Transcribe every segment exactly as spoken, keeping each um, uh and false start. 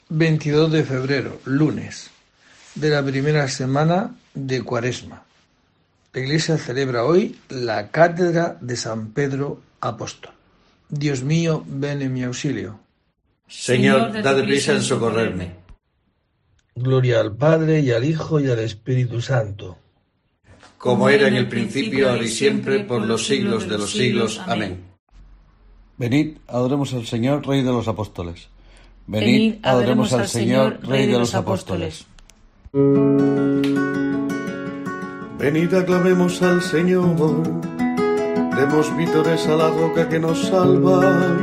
veintidós de febrero, lunes, de la primera semana de Cuaresma. La Iglesia celebra hoy la cátedra de San Pedro Apóstol. Dios mío, ven en mi auxilio. Señor, date prisa en socorrerme. Gloria al Padre, y al Hijo, y al Espíritu Santo. Como era en el principio, ahora y siempre, por los siglos de los siglos. Amén. Venid, adoremos al Señor, Rey de los Apóstoles. Venid, adoremos al Señor, Rey de los Apóstoles. Venid, aclamemos al Señor, demos vítores a la roca que nos salva.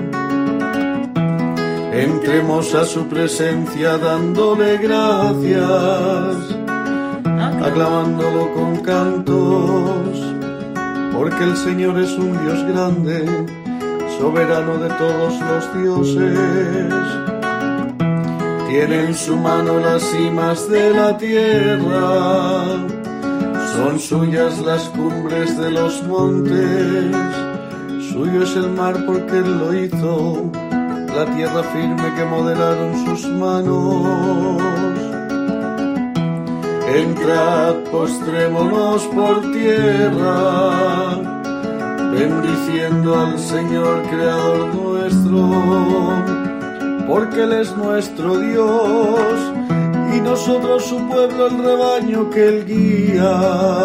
Entremos a su presencia dándole gracias, aclamándolo con cantos, porque el Señor es un Dios grande, soberano de todos los dioses. Tiene en su mano las cimas de la tierra, son suyas las cumbres de los montes, suyo es el mar porque él lo hizo, la tierra firme que modelaron sus manos. Entrad, postrémonos por tierra, bendiciendo al Señor Creador nuestro, porque Él es nuestro Dios, y nosotros su pueblo, el rebaño que Él guía.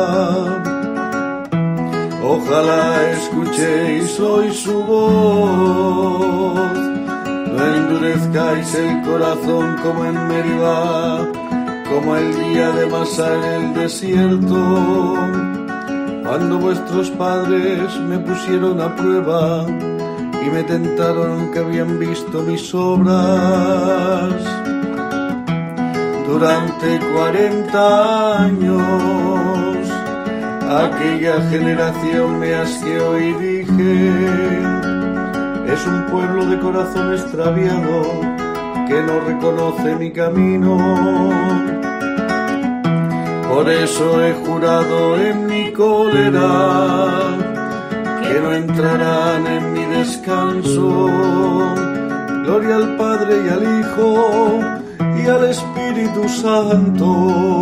Ojalá escuchéis hoy su voz, no endurezcáis el corazón como en Meribá, como el día de Masá en el desierto, cuando vuestros padres me pusieron a prueba y me tentaron aunque habían visto mis obras. Durante cuarenta años aquella generación me asqueó y dije: es un pueblo de corazón extraviado que no reconoce mi camino. Por eso he jurado en mi cólera que no entrarán en mi descanso. Gloria al Padre y al Hijo y al Espíritu Santo,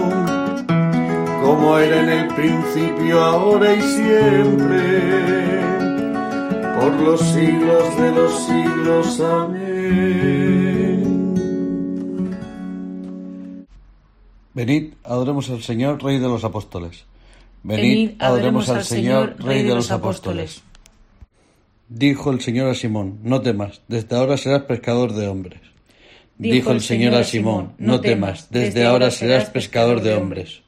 como era en el principio, ahora y siempre, por los siglos de los siglos. Amén. Venid, adoremos al Señor, Rey de los Apóstoles. Venid, adoremos al Señor, Rey de los Apóstoles. Dijo el Señor a Simón: no temas, desde ahora serás pescador de hombres. Dijo el Señor a Simón: no temas, desde ahora serás pescador de hombres.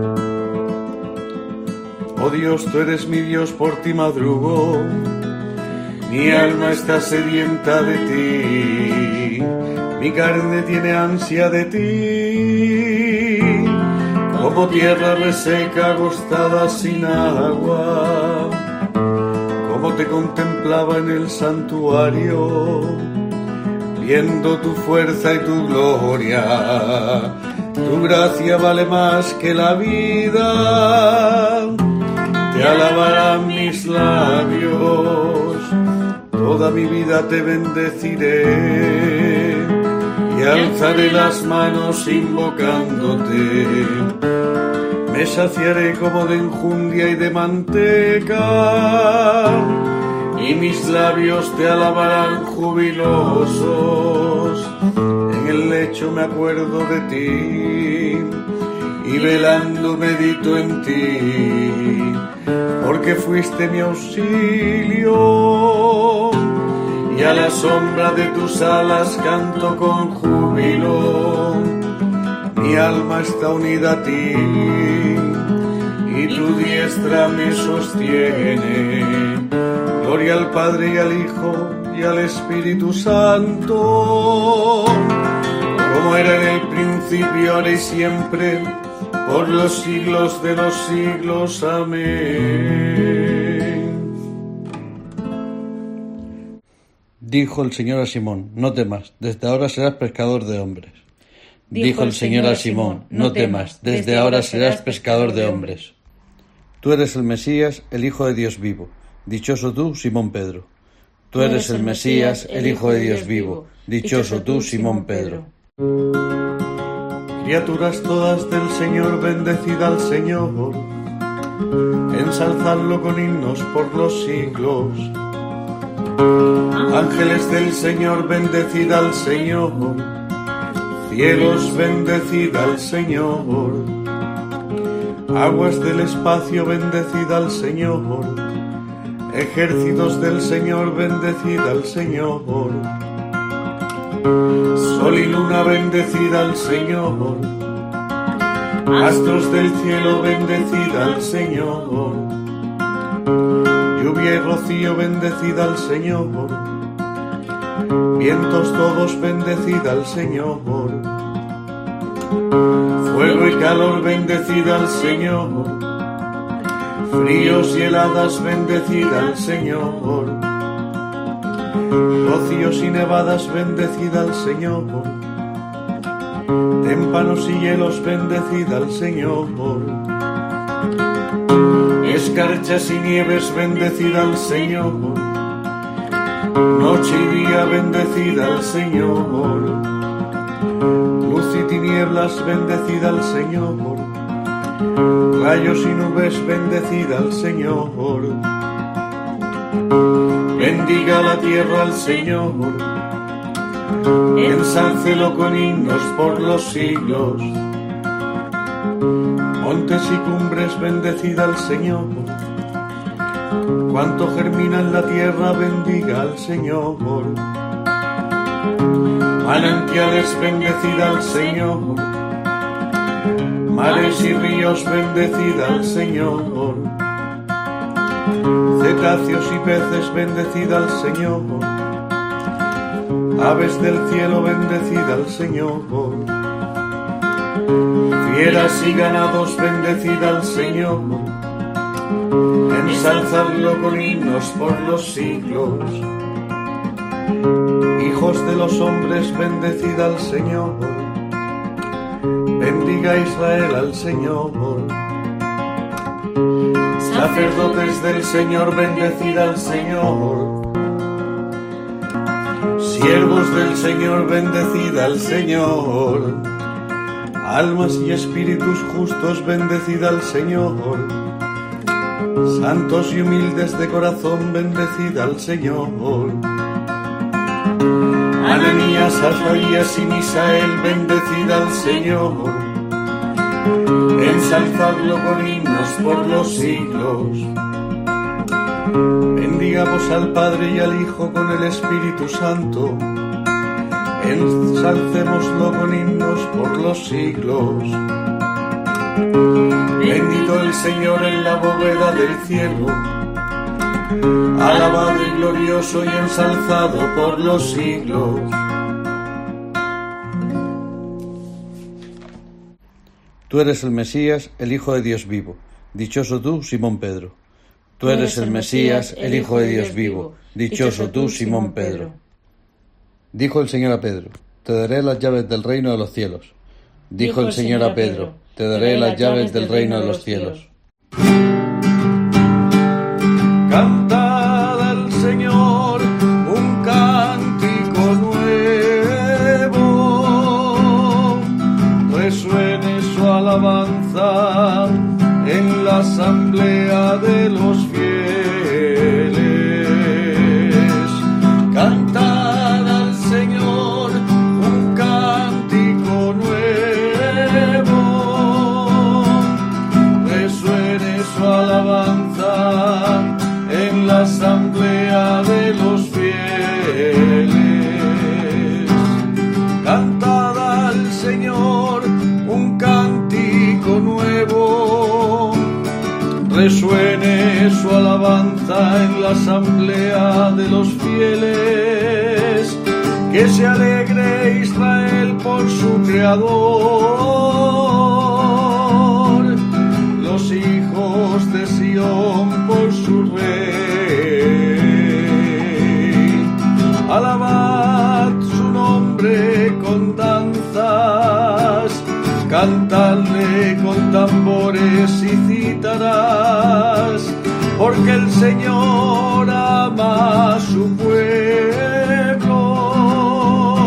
Oh Dios, tú eres mi Dios, por ti madrugo, mi alma está sedienta de ti, mi carne tiene ansia de ti, como tierra reseca, agostada sin agua, como te contemplaba en el santuario, viendo tu fuerza y tu gloria. Tu gracia vale más que la vida, te alabarán mis labios, toda mi vida te bendeciré y alzaré las manos invocándote. Me saciaré como de enjundia y de manteca, y mis labios te alabarán jubilosos. En el lecho me acuerdo de ti, y velando medito en ti, porque fuiste mi auxilio, y a la sombra de tus alas canto con júbilo. Mi alma está unida a ti, y tu diestra me sostiene. Gloria al Padre y al Hijo y al Espíritu Santo, como era en el principio, ahora y siempre, por los siglos de los siglos. Amén. Dijo el Señor a Simón: no temas, desde ahora serás pescador de hombres. Dijo el Señor a Simón: no temas, desde ahora serás pescador de hombres. Tú eres el Mesías, el Hijo de Dios vivo. Dichoso tú, Simón Pedro. Tú eres el Mesías, el Hijo de Dios vivo. Dichoso tú, Simón Pedro. Criaturas todas del Señor, bendecid al Señor, ensalzadlo con himnos por los siglos. Ángeles del Señor, bendecid al Señor, cielos, bendecid al Señor, aguas del espacio, bendecid al Señor, ejércitos del Señor, bendecid al Señor, sol y luna, bendecid al Señor, astros del cielo, bendecid al Señor, lluvia y rocío, bendecid al Señor, vientos todos, bendecid al Señor, fuego y calor, bendecid al Señor, fríos y heladas, bendecid al Señor, rocíos y nevadas, bendecid al Señor, témpanos y hielos, bendecid al Señor, escarchas y nieves, bendecid al Señor, noche y día, bendecid al Señor, luz y tinieblas, bendecid al Señor, rayos y nubes, bendecid al Señor. Bendiga la tierra al Señor, ensálcelo con himnos por los siglos. Montes y cumbres, bendecid al Señor, cuanto germina en la tierra, bendiga al Señor. Manantiales, bendecid al Señor, mares y ríos, bendecid al Señor, cetáceos y peces, bendecid al Señor, aves del cielo, bendecid al Señor, fieras y ganados, bendecid al Señor, ensalzadlo con himnos por los siglos. Hijos de los hombres, bendecid al Señor, bendiga Israel al Señor. Sacerdotes del Señor, bendecid al Señor, siervos del Señor, bendecid al Señor, almas y espíritus justos, bendecid al Señor, santos y humildes de corazón, bendecid al Señor. Ananías, Azarías y Misael, bendecid al Señor, ensalzadlo con himnos por los siglos. Bendigamos al Padre y al Hijo con el Espíritu Santo, ensalcémoslo con himnos por los siglos. Bendito el Señor en la bóveda del cielo, alabado y glorioso y ensalzado por los siglos. Tú eres el Mesías, el Hijo de Dios vivo. Dichoso tú, Simón Pedro. Tú eres el Mesías, el Hijo de Dios vivo. Dichoso tú, Simón Pedro. Dijo el Señor a Pedro: te daré las llaves del reino de los cielos. Dijo el Señor a Pedro: te daré las llaves del reino de los cielos. Cantad al Señor un cántico nuevo, resuene su alabanza en la asamblea de los fieles. Cantad al Señor un cántico nuevo, resuene su alabanza en la asamblea de los fieles. Cantad al Señor un cántico nuevo, resuene su alabanza en la asamblea de los fieles. Que se alegre Israel por su Creador, los hijos de Sión por su Rey. Alabad su nombre con danzas, cantadle con tambores y cítaras, porque el Señor ama a su pueblo,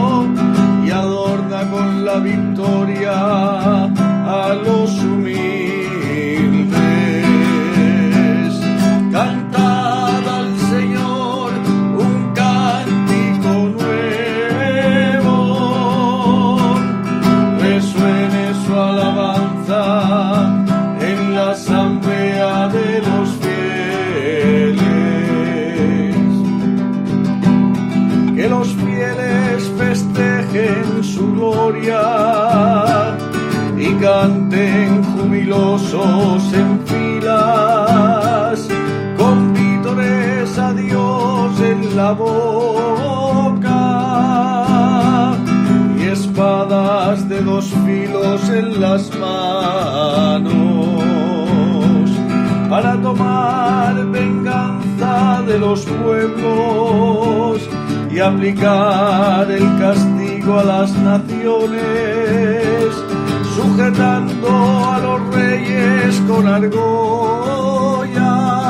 gloria y canten jubilosos en filas, con vítores a Dios en la boca y espadas de dos filos en las manos, para tomar venganza de los pueblos y aplicar el castigo a las naciones, sujetando a los reyes con argollas,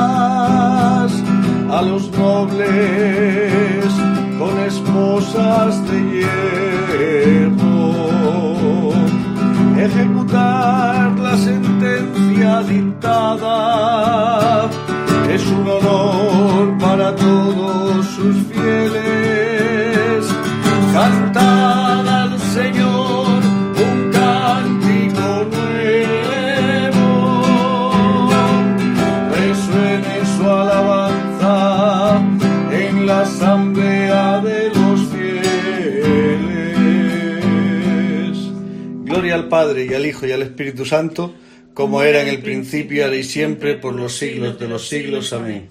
a los nobles con esposas de hierro, ejecutar la sentencia dictada es un honor para todos sus fieles. Cantad al Señor un cántico nuevo, resuene su alabanza en la asamblea de los fieles. Gloria al Padre, y al Hijo, y al Espíritu Santo, como era en el principio, ahora y siempre, por los siglos de los siglos. Amén.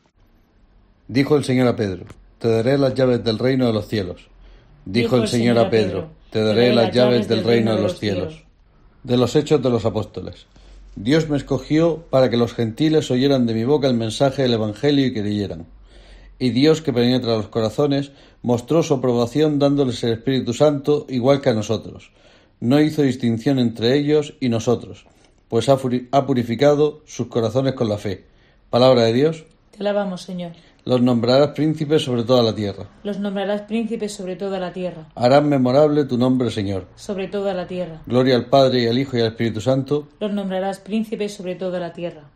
Dijo el Señor a Pedro: Te daré las llaves del reino de los cielos. Dijo el Señor a Pedro: Te daré las llaves del reino de los cielos. De los Hechos de los Apóstoles. Dios me escogió para que los gentiles oyeran de mi boca el mensaje del Evangelio y creyeran. Y Dios, que penetra los corazones, mostró su aprobación dándoles el Espíritu Santo igual que a nosotros. No hizo distinción entre ellos y nosotros, pues ha, ha purificado sus corazones con la fe. Palabra de Dios. Te alabamos, Señor. Los nombrarás príncipes sobre toda la tierra. Los nombrarás príncipes sobre toda la tierra. Harán memorable tu nombre, Señor. Sobre toda la tierra. Gloria al Padre, y al Hijo, y al Espíritu Santo. Los nombrarás príncipes sobre toda la tierra.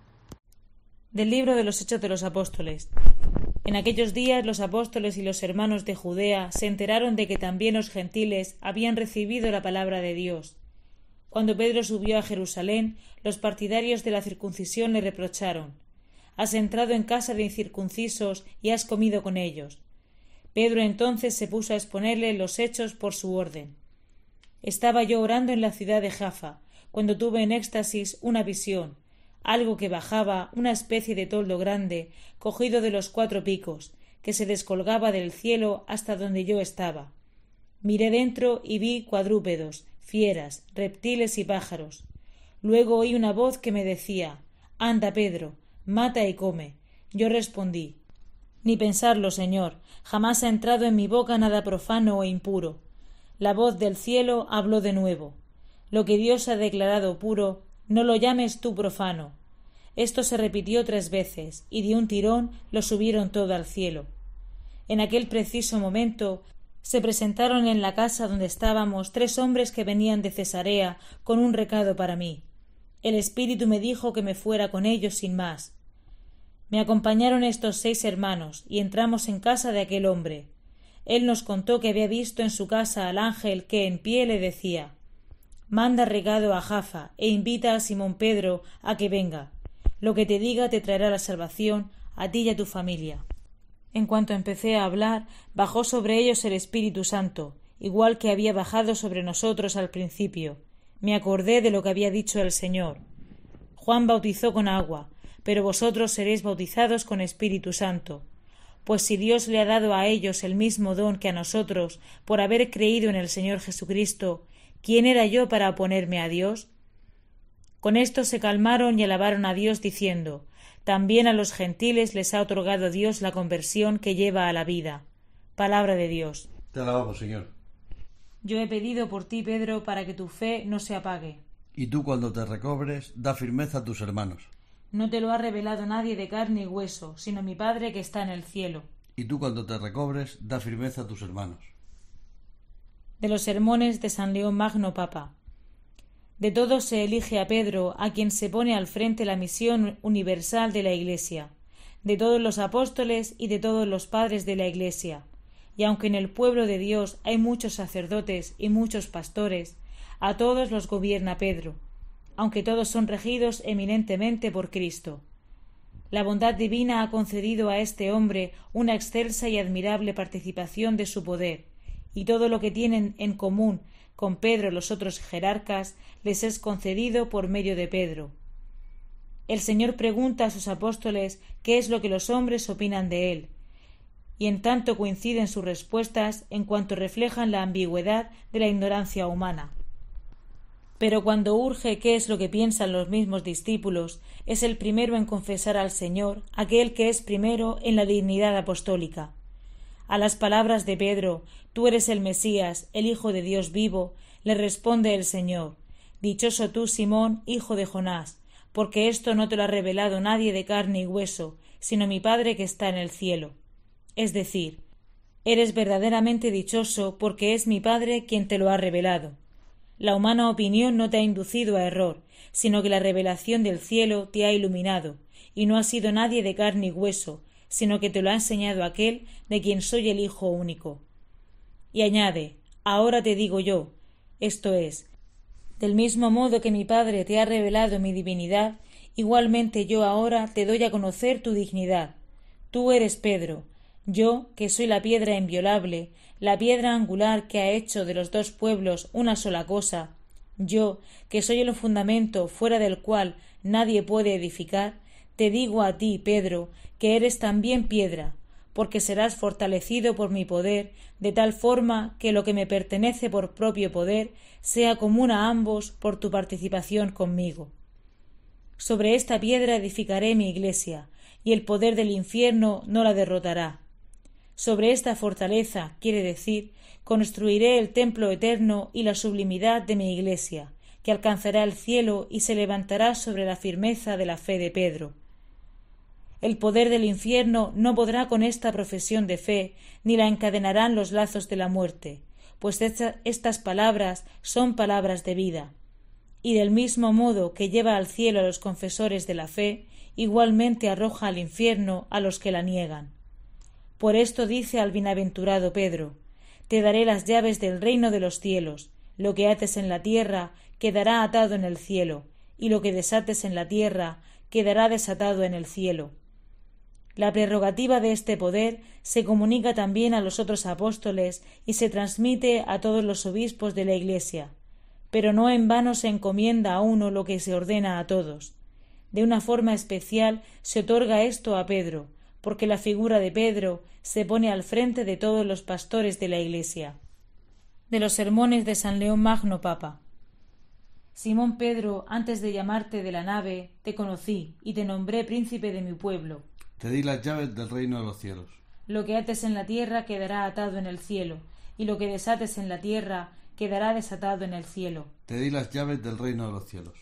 Del libro de los Hechos de los Apóstoles. En aquellos días los apóstoles y los hermanos de Judea se enteraron de que también los gentiles habían recibido la palabra de Dios. Cuando Pedro subió a Jerusalén, los partidarios de la circuncisión le reprocharon: Has entrado en casa de incircuncisos y has comido con ellos. Pedro entonces se puso a exponerle los hechos por su orden. Estaba yo orando en la ciudad de Jaffa, cuando tuve en éxtasis una visión, algo que bajaba, una especie de toldo grande, cogido de los cuatro picos, que se descolgaba del cielo hasta donde yo estaba. Miré dentro y vi cuadrúpedos, fieras, reptiles y pájaros. Luego oí una voz que me decía: Anda, Pedro, mata y come. Yo respondí: Ni pensarlo, Señor, jamás ha entrado en mi boca nada profano o impuro. La voz del cielo habló de nuevo: Lo que Dios ha declarado puro, no lo llames tú profano. Esto se repitió tres veces, y de un tirón lo subieron todo al cielo. En aquel preciso momento se presentaron en la casa donde estábamos tres hombres que venían de Cesarea con un recado para mí. El Espíritu me dijo que me fuera con ellos sin más. Me acompañaron estos seis hermanos, y entramos en casa de aquel hombre. Él nos contó que había visto en su casa al ángel que en pie le decía: Manda recado a Jaffa e invita a Simón Pedro a que venga. Lo que te diga te traerá la salvación a ti y a tu familia. En cuanto empecé a hablar, bajó sobre ellos el Espíritu Santo, igual que había bajado sobre nosotros al principio. Me acordé de lo que había dicho el Señor: Juan bautizó con agua, pero vosotros seréis bautizados con Espíritu Santo. Pues si Dios le ha dado a ellos el mismo don que a nosotros por haber creído en el Señor Jesucristo, ¿quién era yo para oponerme a Dios? Con esto se calmaron y alabaron a Dios diciendo: También a los gentiles les ha otorgado Dios la conversión que lleva a la vida. Palabra de Dios. Te alabamos, Señor. Yo he pedido por ti, Pedro, para que tu fe no se apague. Y tú, cuando te recobres, da firmeza a tus hermanos. No te lo ha revelado nadie de carne y hueso, sino mi Padre que está en el cielo. Y tú, cuando te recobres, da firmeza a tus hermanos. De los sermones de San León Magno Papa. De todos se elige a Pedro, a quien se pone al frente la misión universal de la Iglesia, de todos los apóstoles y de todos los padres de la Iglesia. Y aunque en el pueblo de Dios hay muchos sacerdotes y muchos pastores, a todos los gobierna Pedro, aunque todos son regidos eminentemente por Cristo. La bondad divina ha concedido a este hombre una excelsa y admirable participación de su poder, y todo lo que tienen en común con Pedro y los otros jerarcas, les es concedido por medio de Pedro. El Señor pregunta a sus apóstoles qué es lo que los hombres opinan de él, y en tanto coinciden sus respuestas en cuanto reflejan la ambigüedad de la ignorancia humana. Pero cuando urge qué es lo que piensan los mismos discípulos, es el primero en confesar al Señor aquel que es primero en la dignidad apostólica. A las palabras de Pedro, «Tú eres el Mesías, el Hijo de Dios vivo», le responde el Señor, «Dichoso tú, Simón, hijo de Jonás, porque esto no te lo ha revelado nadie de carne y hueso, sino mi Padre que está en el cielo». Es decir, eres verdaderamente dichoso porque es mi Padre quien te lo ha revelado. La humana opinión no te ha inducido a error, sino que la revelación del cielo te ha iluminado, y no ha sido nadie de carne y hueso, sino que te lo ha enseñado aquel de quien soy el Hijo único. Y añade, ahora te digo yo, esto es, del mismo modo que mi Padre te ha revelado mi divinidad, igualmente yo ahora te doy a conocer tu dignidad. Tú eres Pedro, yo, que soy la piedra inviolable, la piedra angular que ha hecho de los dos pueblos una sola cosa, yo, que soy el fundamento fuera del cual nadie puede edificar, te digo a ti, Pedro, que eres también piedra, porque serás fortalecido por mi poder, de tal forma que lo que me pertenece por propio poder sea común a ambos por tu participación conmigo. Sobre esta piedra edificaré mi iglesia, y el poder del infierno no la derrotará. Sobre esta fortaleza, quiere decir, construiré el templo eterno y la sublimidad de mi iglesia, que alcanzará el cielo y se levantará sobre la firmeza de la fe de Pedro. El poder del infierno no podrá con esta profesión de fe, ni la encadenarán los lazos de la muerte, pues esta, estas palabras son palabras de vida. Y del mismo modo que lleva al cielo a los confesores de la fe, igualmente arroja al infierno a los que la niegan. Por esto dice al bienaventurado Pedro, te daré las llaves del reino de los cielos, lo que ates en la tierra quedará atado en el cielo, y lo que desates en la tierra quedará desatado en el cielo. La prerrogativa de este poder se comunica también a los otros apóstoles y se transmite a todos los obispos de la Iglesia, pero no en vano se encomienda a uno lo que se ordena a todos. De una forma especial se otorga esto a Pedro, porque la figura de Pedro se pone al frente de todos los pastores de la Iglesia. De los sermones de San León Magno Papa. Simón Pedro, antes de llamarte de la nave, te conocí y te nombré príncipe de mi pueblo. Te di las llaves del reino de los cielos. Lo que ates en la tierra quedará atado en el cielo, y lo que desates en la tierra quedará desatado en el cielo. Te di las llaves del reino de los cielos.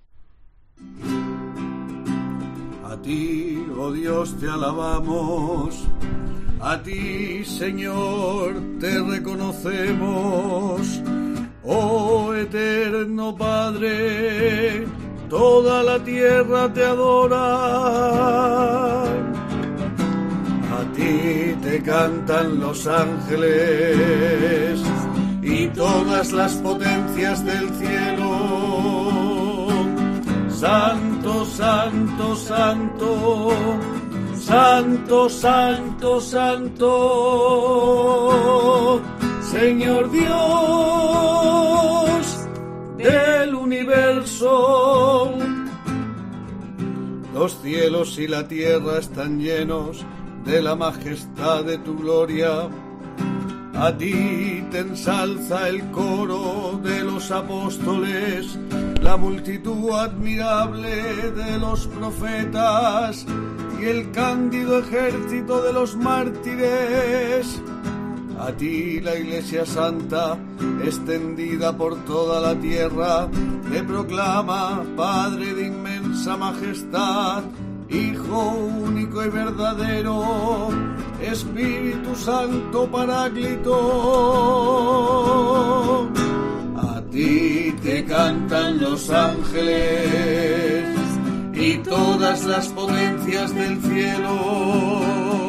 A ti, oh Dios, te alabamos, a ti, Señor, te reconocemos, oh eterno Padre, toda la tierra te adora. A ti te cantan los ángeles y todas las potencias del cielo. Santo, santo, santo, santo, santo, santo, Señor Dios del universo. Los cielos y la tierra están llenos de la majestad de tu gloria. A ti te ensalza el coro de los apóstoles, la multitud admirable de los profetas y el cándido ejército de los mártires. A ti la Iglesia Santa, extendida por toda la tierra, te proclama Padre de inmensa majestad, Hijo único y verdadero, Espíritu Santo Paráclito. A ti te cantan los ángeles y todas las potencias del cielo.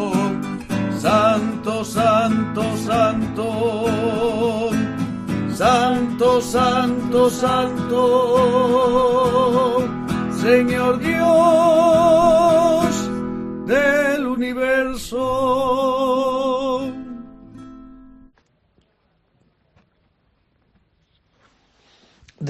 Santo, santo, santo, santo, santo, santo, Señor Dios del universo.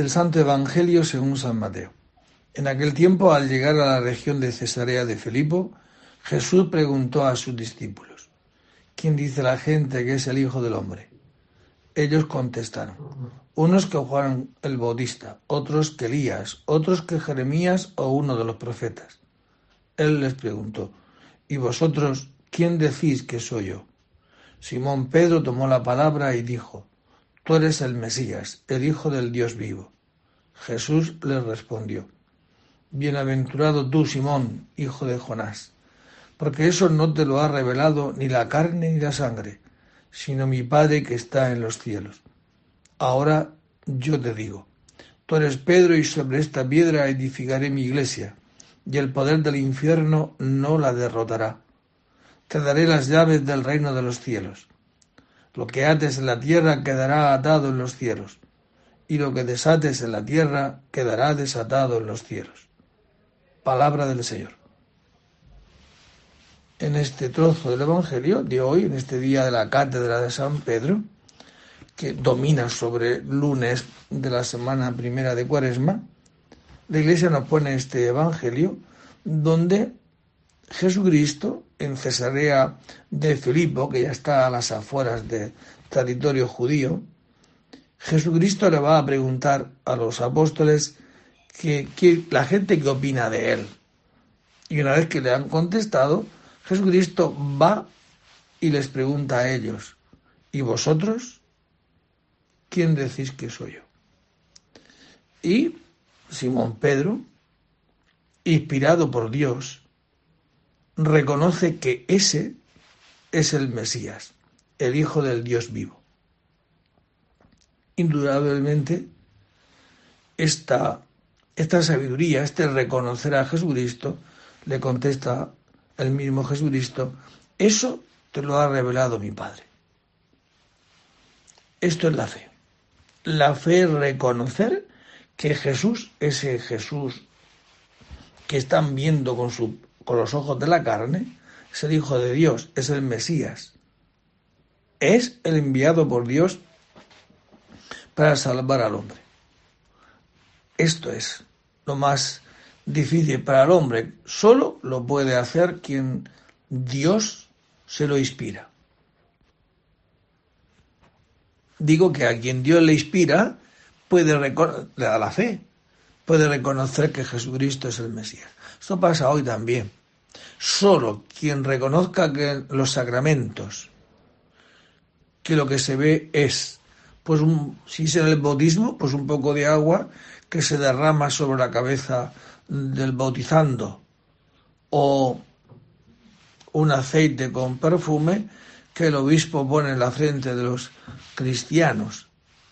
Del Santo Evangelio según San Mateo. En aquel tiempo, al llegar a la región de Cesarea de Filipo, Jesús preguntó a sus discípulos: ¿Quién dice la gente que es el Hijo del Hombre? Ellos contestaron: unos que Juan el Bautista, otros que Elías, otros que Jeremías o uno de los profetas. Él les preguntó: ¿y vosotros quién decís que soy yo? Simón Pedro tomó la palabra y dijo: Tú eres el Mesías, el Hijo del Dios vivo. Jesús les respondió: Bienaventurado tú, Simón, hijo de Jonás, porque eso no te lo ha revelado ni la carne ni la sangre, sino mi Padre que está en los cielos. Ahora yo te digo: tú eres Pedro, y sobre esta piedra edificaré mi iglesia, y el poder del infierno no la derrotará. Te daré las llaves del reino de los cielos. Lo que ates en la tierra quedará atado en los cielos, y lo que desates en la tierra quedará desatado en los cielos. Palabra del Señor. En este trozo del Evangelio de hoy, en este día de la Cátedra de San Pedro, que domina sobre lunes de la semana primera de Cuaresma, la Iglesia nos pone este Evangelio donde Jesucristo, en Cesarea de Filipo, que ya está a las afueras del territorio judío, Jesucristo le va a preguntar a los apóstoles que, que la gente qué opina de él. Y una vez que le han contestado, Jesucristo va y les pregunta a ellos: ¿y vosotros quién decís que soy yo? Y Simón Pedro, inspirado por Dios, reconoce que ese es el Mesías, el Hijo del Dios vivo. Indudablemente, esta, esta sabiduría, este reconocer a Jesucristo, le contesta el mismo Jesucristo: eso te lo ha revelado mi Padre. Esto es la fe. La fe es reconocer que Jesús, ese Jesús que están viendo con, su, con los ojos de la carne, es el Hijo de Dios, es el Mesías. Es el enviado por Dios para salvar al hombre. Esto es lo más difícil para el hombre. Solo lo puede hacer quien Dios se lo inspira. Digo que a quien Dios le inspira, puede reconocer, le da la fe, puede reconocer que Jesucristo es el Mesías. Esto pasa hoy también. Solo quien reconozca que los sacramentos, que lo que se ve es, pues un, si es en el bautismo, pues un poco de agua que se derrama sobre la cabeza del bautizando, o un aceite con perfume que el obispo pone en la frente de los cristianos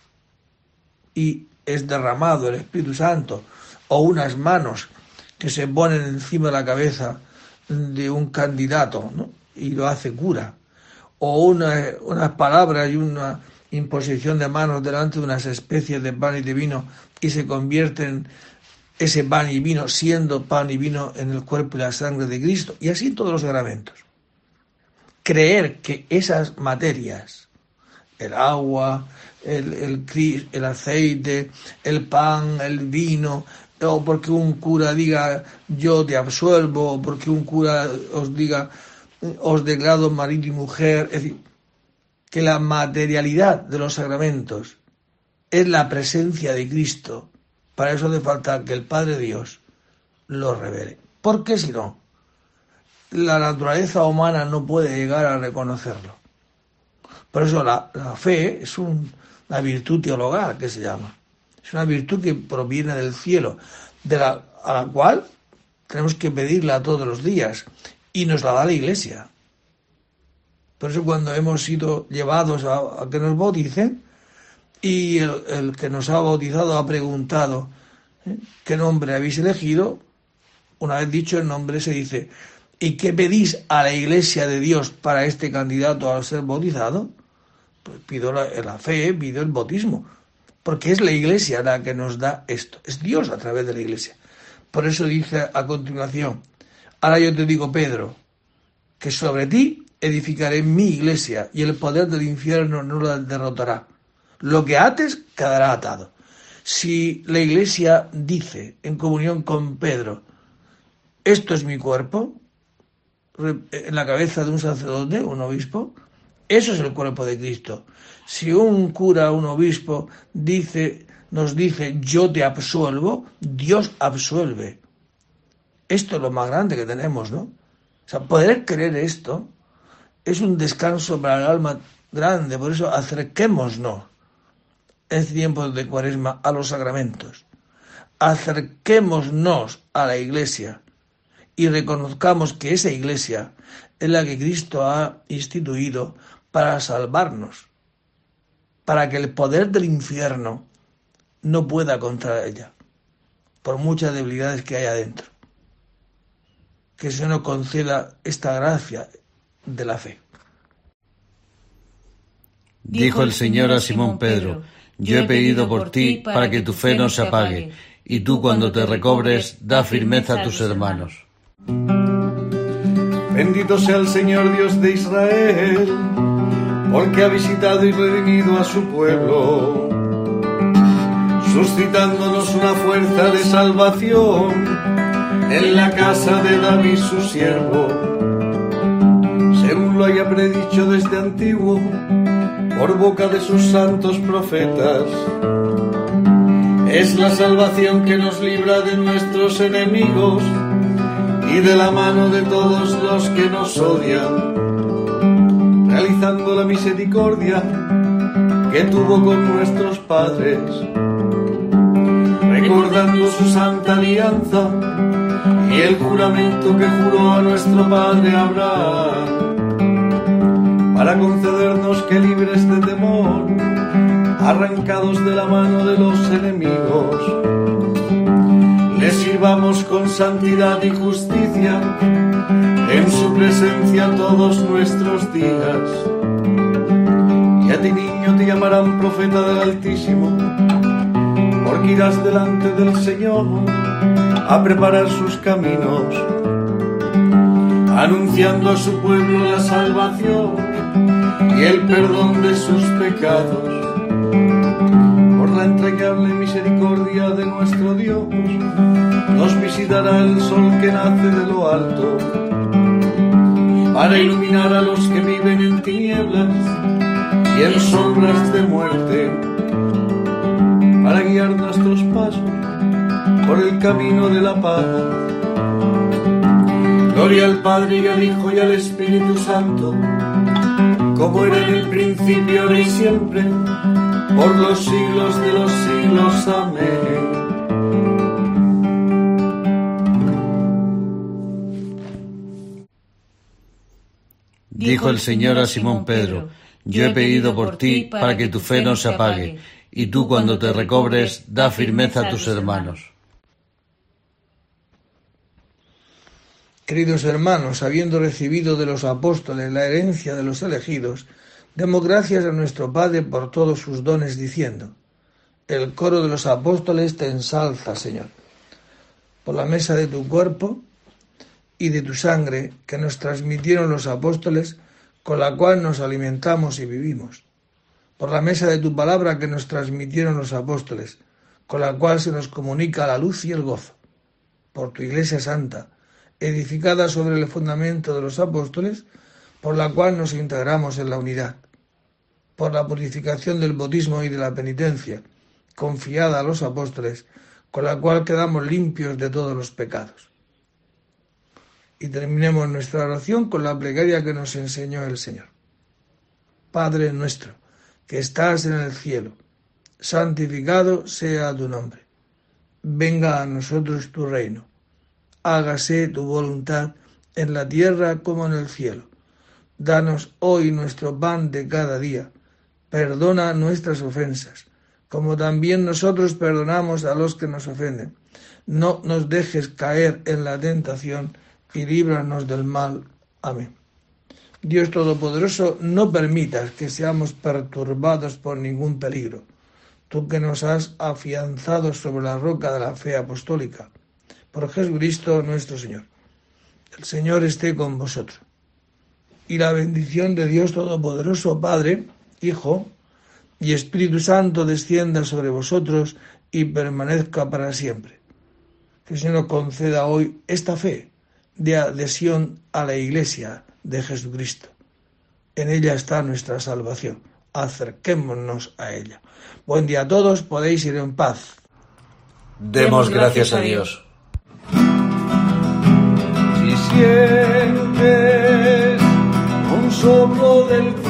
y es derramado el Espíritu Santo, o unas manos que se ponen encima de la cabeza de un candidato, ¿no?, y lo hace cura, o una, unas palabras y una imposición de manos delante de unas especies de pan y de vino y se convierten ese pan y vino siendo pan y vino en el cuerpo y la sangre de Cristo, y así todos los sacramentos. Creer que esas materias, el agua, el, el, el aceite, el pan, el vino, o porque un cura diga yo te absuelvo, o porque un cura os diga os declaro marido y mujer, es decir, que la materialidad de los sacramentos es la presencia de Cristo. Para eso hace falta que el Padre Dios lo revele. Porque si no, la naturaleza humana no puede llegar a reconocerlo. Por eso la, la fe es un, una virtud teologal, que se llama. Es una virtud que proviene del cielo, de la, a la cual tenemos que pedirla todos los días, y nos la da la Iglesia. Por eso cuando hemos sido llevados a, a que nos bauticen, y el, el que nos ha bautizado ha preguntado ¿eh? ¿qué nombre habéis elegido? Una vez dicho el nombre se dice: ¿y qué pedís a la Iglesia de Dios para este candidato al ser bautizado? Pues pido la, la fe, pido el bautismo, porque es la Iglesia la que nos da esto, es Dios a través de la Iglesia. Por eso dice a continuación: ahora yo te digo, Pedro, que sobre ti edificaré mi Iglesia, y el poder del infierno no la derrotará. Lo que ates quedará atado. Si la Iglesia dice, en comunión con Pedro, esto es mi cuerpo, en la cabeza de un sacerdote, un obispo, eso es el cuerpo de Cristo. Si un cura, un obispo, dice, nos dice, yo te absuelvo, Dios absuelve. Esto es lo más grande que tenemos, ¿no? O sea, poder creer esto es un descanso para el alma grande. Por eso acerquémonos en tiempos de Cuaresma a los sacramentos. Acerquémonos a la Iglesia y reconozcamos que esa Iglesia es la que Cristo ha instituido para salvarnos, para que el poder del infierno no pueda contra ella, por muchas debilidades que hay adentro. Que se nos conceda esta gracia de la fe. Dijo el Señor a Simón Pedro: yo he pedido por ti para que tu fe no se apague, y tú cuando te recobres, da firmeza a tus hermanos. Bendito sea el Señor Dios de Israel, porque ha visitado y redimido a su pueblo, suscitándonos una fuerza de salvación en la casa de David su siervo, según lo haya predicho desde antiguo, por boca de sus santos profetas. Es la salvación que nos libra de nuestros enemigos y de la mano de todos los que nos odian, realizando la misericordia que tuvo con nuestros padres, recordando su santa alianza y el juramento que juró a nuestro padre Abraham, para concedernos que, libres de temor, arrancados de la mano de los enemigos, le sirvamos con santidad y justicia en su presencia todos nuestros días. Y a ti, niño, te llamarán profeta del Altísimo, porque irás delante del Señor a preparar sus caminos, anunciando a su pueblo la salvación y el perdón de sus pecados. Por la entrañable misericordia de nuestro Dios, nos visitará el sol que nace de lo alto, para iluminar a los que viven en tinieblas y en sombras de muerte, para guiar nuestros pasos por el camino de la paz. Gloria al Padre y al Hijo y al Espíritu Santo, como era en el principio, ahora y siempre, por los siglos de los siglos. Amén. Dijo el Señor a Simón Pedro: yo he pedido por ti para que tu fe no se apague, y tú cuando te recobres, da firmeza a tus hermanos. Queridos hermanos, habiendo recibido de los apóstoles la herencia de los elegidos, demos gracias a nuestro Padre por todos sus dones, diciendo: el coro de los apóstoles te ensalza, Señor, por la mesa de tu cuerpo y de tu sangre que nos transmitieron los apóstoles, con la cual nos alimentamos y vivimos, por la mesa de tu palabra que nos transmitieron los apóstoles, con la cual se nos comunica la luz y el gozo, por tu Iglesia Santa, edificada sobre el fundamento de los apóstoles, por la cual nos integramos en la unidad, por la purificación del bautismo y de la penitencia, confiada a los apóstoles, con la cual quedamos limpios de todos los pecados. Y terminemos nuestra oración con la plegaria que nos enseñó el Señor. Padre nuestro, que estás en el cielo, santificado sea tu nombre. Venga a nosotros tu reino. Hágase tu voluntad en la tierra como en el cielo. Danos hoy nuestro pan de cada día. Perdona nuestras ofensas, como también nosotros perdonamos a los que nos ofenden. No nos dejes caer en la tentación y líbranos del mal. Amén. Dios Todopoderoso, no permitas que seamos perturbados por ningún peligro. Tú que nos has afianzado sobre la roca de la fe apostólica, por Jesucristo nuestro Señor. El Señor esté con vosotros. Y la bendición de Dios Todopoderoso, Padre, Hijo y Espíritu Santo descienda sobre vosotros y permanezca para siempre. Que el Señor conceda hoy esta fe de adhesión a la Iglesia de Jesucristo. En ella está nuestra salvación. Acerquémonos a ella. Buen día a todos, podéis ir en paz. Demos gracias a Dios. Si sientes un soplo del